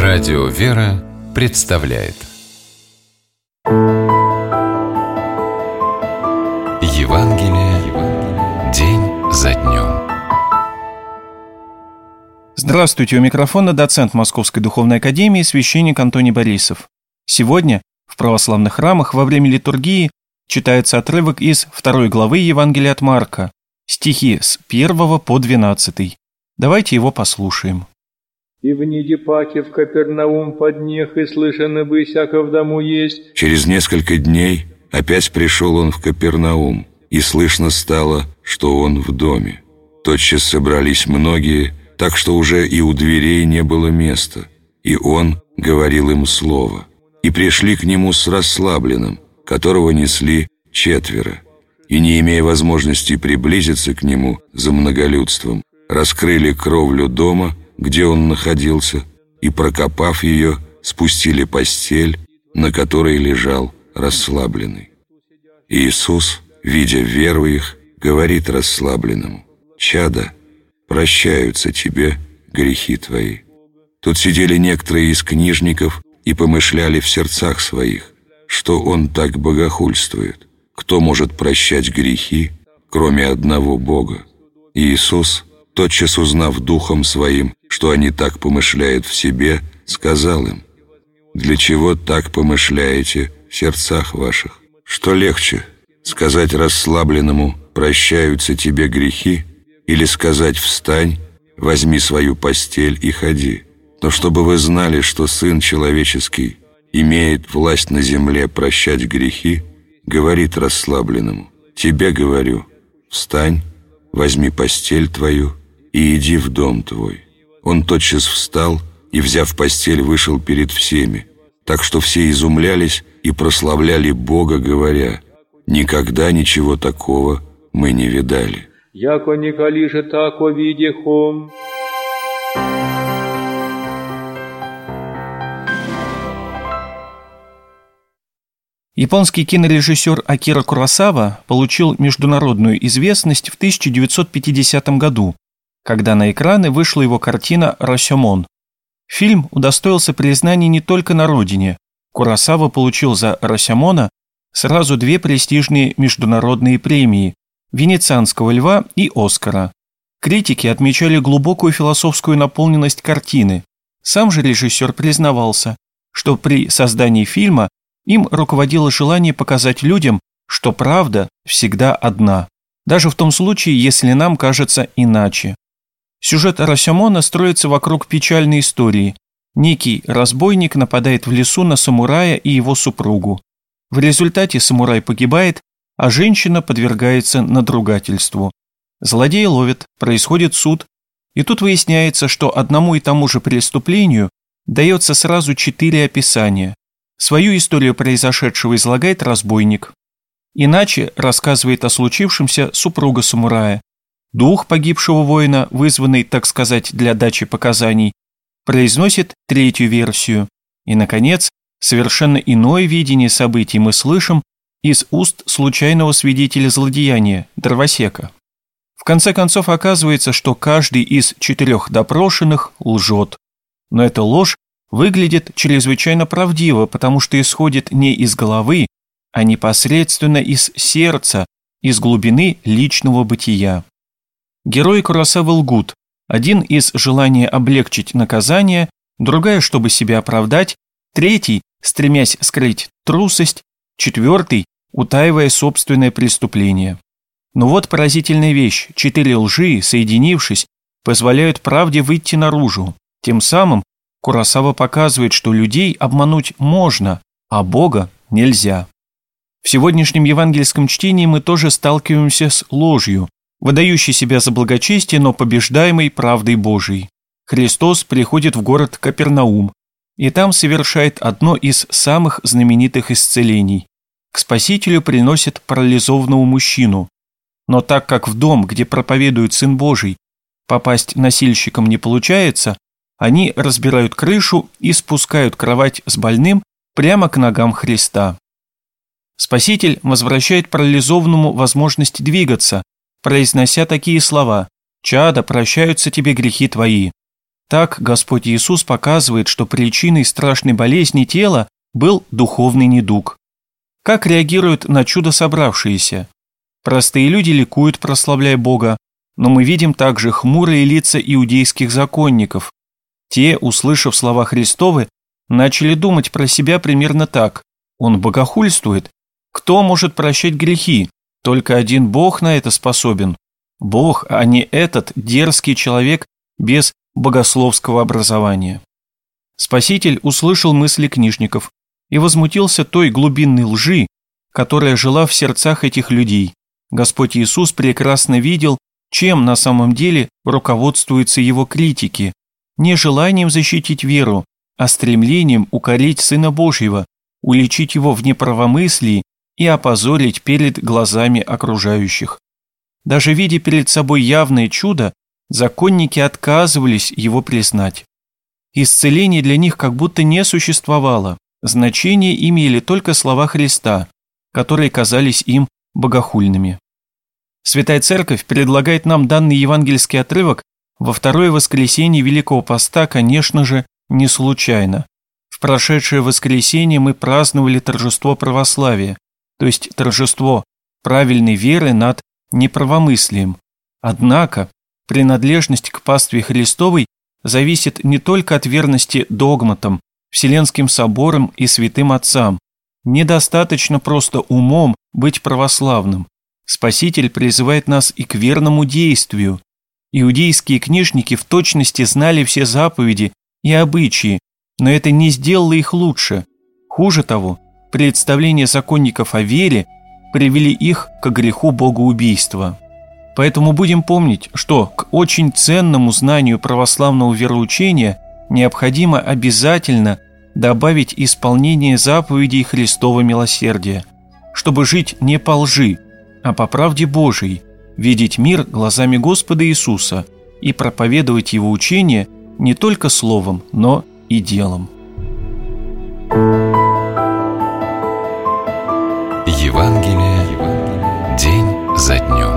Радио «Вера» представляет Евангелие день за днем. Здравствуйте, у микрофона доцент Московской Духовной Академии, священник Антоний Борисов. Сегодня в православных храмах во время литургии читается отрывок из 2 главы Евангелия от Марка, стихи с 1 по 12. Давайте его послушаем. «И вниди паки в Капернаум под днех, и слышаны бы всяко в дому есть». Через несколько дней опять пришел он в Капернаум, и слышно стало, что он в доме. Тотчас собрались многие, так что уже и у дверей не было места, и он говорил им слово. И пришли к нему с расслабленным, которого несли 4, и, не имея возможности приблизиться к нему за многолюдством, раскрыли кровлю дома, где он находился, и, прокопав ее, спустили постель, на которой лежал расслабленный. Иисус, видя веру их, говорит расслабленному: «Чадо, прощаются тебе грехи твои». Тут сидели некоторые из книжников и помышляли в сердцах своих, что он так богохульствует. Кто может прощать грехи, кроме одного Бога? И Иисус, тотчас узнав духом своим, что они так помышляют в себе, сказал им: «Для чего так помышляете в сердцах ваших? Что легче, сказать расслабленному: прощаются тебе грехи, или сказать: встань, возьми свою постель и ходи? Но чтобы вы знали, что Сын Человеческий имеет власть на земле прощать грехи, говорит расслабленному: тебе говорю, встань, возьми постель твою и иди в дом твой». Он тотчас встал и, взяв постель, вышел перед всеми, так что все изумлялись и прославляли Бога, говоря: «Никогда ничего такого мы не видали». «Яко николи же тако видихом». Японский кинорежиссер Акира Куросава получил международную известность в 1950 году, когда на экраны вышла его картина «Росёмон». Фильм удостоился признания не только на родине. Куросава получил за «Росёмона» сразу 2 престижные международные премии – «Венецианского льва» и «Оскара». Критики отмечали глубокую философскую наполненность картины. Сам же режиссер признавался, что при создании фильма им руководило желание показать людям, что правда всегда одна, даже в том случае, если нам кажется иначе. Сюжет «Росёмона» строится вокруг печальной истории. Некий разбойник нападает в лесу на самурая и его супругу. В результате самурай погибает, а женщина подвергается надругательству. Злодея ловят, происходит суд, и тут выясняется, что одному и тому же преступлению дается сразу 4 описания. Свою историю произошедшего излагает разбойник. Иначе рассказывает о случившемся супруга самурая. Дух погибшего воина, вызванный, так сказать, для дачи показаний, произносит 3-ю версию. И, наконец, совершенно иное видение событий мы слышим из уст случайного свидетеля злодеяния, дровосека. В конце концов оказывается, что каждый из 4 допрошенных лжет. Но эта ложь выглядит чрезвычайно правдиво, потому что исходит не из головы, а непосредственно из сердца, из глубины личного бытия. Герои Куросавы лгут. Один из желания облегчить наказание, другая, чтобы себя оправдать, 3-й, стремясь скрыть трусость, 4-й, утаивая собственное преступление. Но вот поразительная вещь: 4 лжи, соединившись, позволяют правде выйти наружу. Тем самым Куросава показывает, что людей обмануть можно, а Бога нельзя. В сегодняшнем евангельском чтении мы тоже сталкиваемся с ложью, выдающей себя за благочестие, но побеждаемой правдой Божией. Христос приходит в город Капернаум, и там совершает одно из самых знаменитых исцелений. К Спасителю приносят парализованного мужчину. Но так как в дом, где проповедует Сын Божий, попасть носильщикам не получается, они разбирают крышу и спускают кровать с больным прямо к ногам Христа. Спаситель возвращает парализованному возможность двигаться, произнося такие слова: «Чадо, прощаются тебе грехи твои». Так Господь Иисус показывает, что причиной страшной болезни тела был духовный недуг. Как реагируют на чудо собравшиеся? Простые люди ликуют, прославляя Бога, но мы видим также хмурые лица иудейских законников. Те, услышав слова Христовы, начали думать про себя примерно так: «Он богохульствует. Кто может прощать грехи? Только один Бог на это способен. Бог, а не этот дерзкий человек без богословского образования». Спаситель услышал мысли книжников и возмутился той глубинной лжи, которая жила в сердцах этих людей. Господь Иисус прекрасно видел, чем на самом деле руководствуются его критики: не желанием защитить веру, а стремлением укорить Сына Божьего, уличить его в неправомыслии и опозорить перед глазами окружающих. Даже видя перед собой явное чудо, законники отказывались его признать. Исцеление для них как будто не существовало, значение имели только слова Христа, которые казались им богохульными. Святая Церковь предлагает нам данный евангельский отрывок во второе воскресенье Великого Поста, конечно же, не случайно. В прошедшее воскресенье мы праздновали торжество православия, то есть торжество правильной веры над неправомыслием. Однако принадлежность к пастве Христовой зависит не только от верности догматам, Вселенским соборам и святым отцам. Недостаточно просто умом быть православным. Спаситель призывает нас и к верному действию. Иудейские книжники в точности знали все заповеди и обычаи, но это не сделало их лучше. Хуже того, представления законников о вере привели их к греху богоубийства. Поэтому будем помнить, что к очень ценному знанию православного вероучения необходимо обязательно добавить исполнение заповедей Христова милосердия, чтобы жить не по лжи, а по правде Божией, видеть мир глазами Господа Иисуса и проповедовать Его учение не только словом, но и делом. Евангелие день за днем.